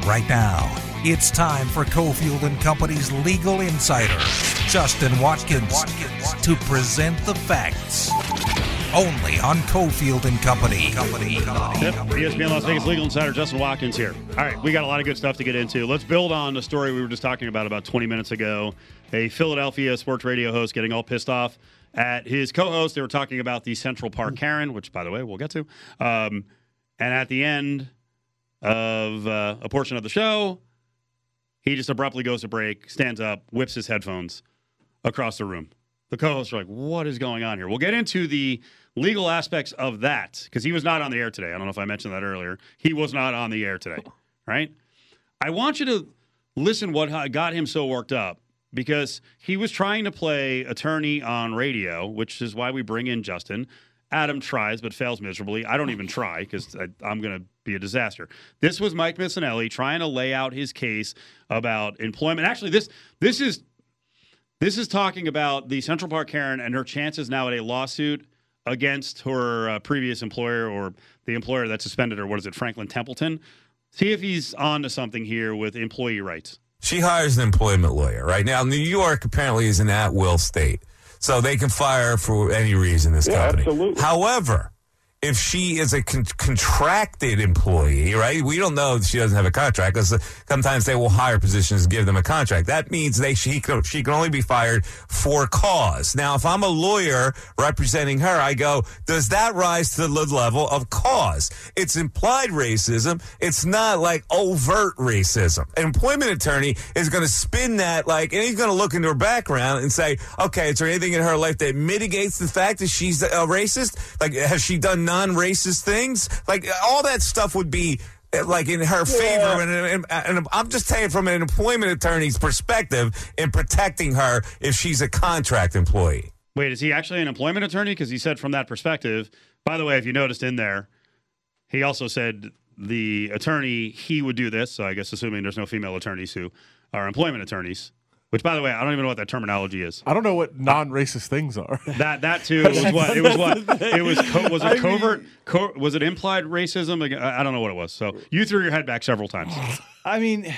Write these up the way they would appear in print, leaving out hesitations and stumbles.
right now. It's time for Cofield and Company's legal insider, Justin Watkins, to present the facts. Only on Cofield and Company. Yep, ESPN Las Vegas legal insider Justin Watkins here. All right, we got a lot of good stuff to get into. Let's build on the story we were just talking about 20 minutes ago. A Philadelphia sports radio host getting all pissed off at his co-host. They were talking about the Central Park Karen, which, by the way, we'll get to. And at the end of a portion of the show, he just abruptly goes to break, stands up, whips his headphones across the room. The co-hosts are like, what is going on here? We'll get into the legal aspects of that because he was not on the air today. I don't know if I mentioned that earlier. He was not on the air today, right? I want you to listen what got him so worked up because he was trying to play attorney on radio, which is why we bring in Justin. Adam tries but fails miserably. I don't even try because I'm going to be a disaster. This was Mike Missanelli trying to lay out his case about employment. Actually, this is talking about the Central Park Karen and her chances now at a lawsuit against her previous employer or the employer that suspended her. What is it, Franklin Templeton? See if he's on to something here with employee rights. She hires an employment lawyer. Right now, New York apparently is an at-will state, so they can fire for any reason this company. Absolutely. However, if she is a contracted employee, right? We don't know if she doesn't have a contract because sometimes they will hire positions, give them a contract. That means she can only be fired for cause. Now, if I'm a lawyer representing her, I go, does that rise to the level of cause? It's implied racism. It's not like overt racism. An employment attorney is going to spin that and he's going to look into her background and say, okay, is there anything in her life that mitigates the fact that she's a racist? Like, has she done non-racist things? Like, all that stuff would be in her favor. And I'm just saying from an employment attorney's perspective in protecting her if she's a contract employee. Wait, is he actually an employment attorney? Because he said from that perspective, by the way, if you noticed in there, he also said the attorney, he would do this. So I guess assuming there's no female attorneys who are employment attorneys. Which, by the way, I don't even know what that terminology is. I don't know what non-racist things are. That too was what it was. Was it covert? Was it implied racism? I don't know what it was. So you threw your head back several times. I mean,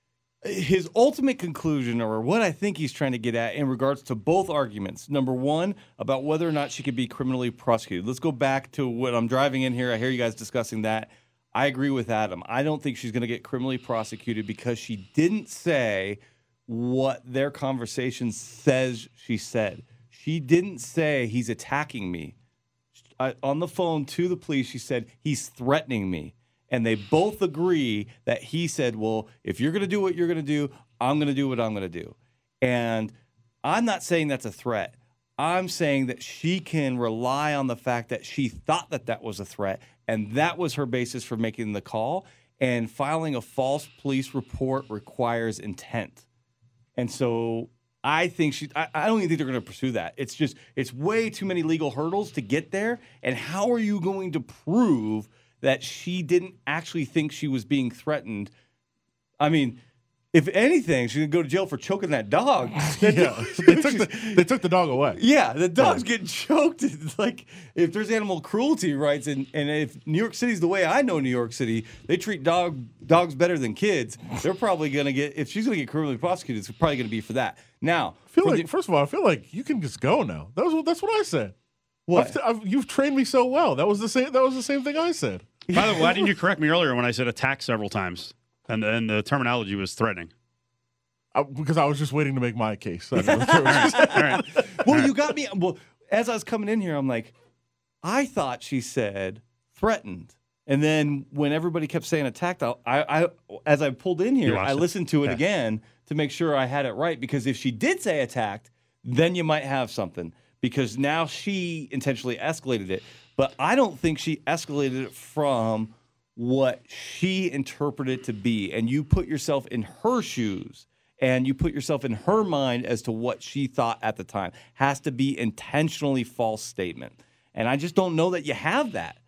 his ultimate conclusion, or what I think he's trying to get at in regards to both arguments. Number one, about whether or not she could be criminally prosecuted. Let's go back to what I'm driving in here. I hear you guys discussing that. I agree with Adam. I don't think she's going to get criminally prosecuted because she didn't say what their conversation says she said. She didn't say he's attacking me. On the phone to the police, she said he's threatening me. And they both agree that he said, well, if you're going to do what you're going to do, I'm going to do what I'm going to do. And I'm not saying that's a threat. I'm saying that she can rely on the fact that she thought that was a threat, and that was her basis for making the call. And filing a false police report requires intent. And so I think I don't even think they're going to pursue that. It's way too many legal hurdles to get there. And how are you going to prove that she didn't actually think she was being threatened? I mean, if anything, she's going to go to jail for choking that dog. They took the dog away. Yeah, the dog's getting choked. It's like, if there's animal cruelty rights, and if New York City's the way I know New York City, they treat dogs better than kids. They're probably going to get, if she's going to get criminally prosecuted, it's probably going to be for that. Now, first of all, I feel like you can just go now. That's what I said. What? You've trained me so well. That was the same thing I said. By the way, why didn't you correct me earlier when I said attack several times? And the terminology was threatening. Because I was just waiting to make my case. All right. Well, you got me. Well, as I was coming in here, I'm like, I thought she said threatened. And then when everybody kept saying attacked, as I pulled in here, I listened to it again to make sure I had it right. Because if she did say attacked, then you might have something. Because now she intentionally escalated it. But I don't think she escalated it from what she interpreted it to be. And you put yourself in her shoes and you put yourself in her mind as to what she thought at the time. Has to be intentionally false statement. And I just don't know that you have that.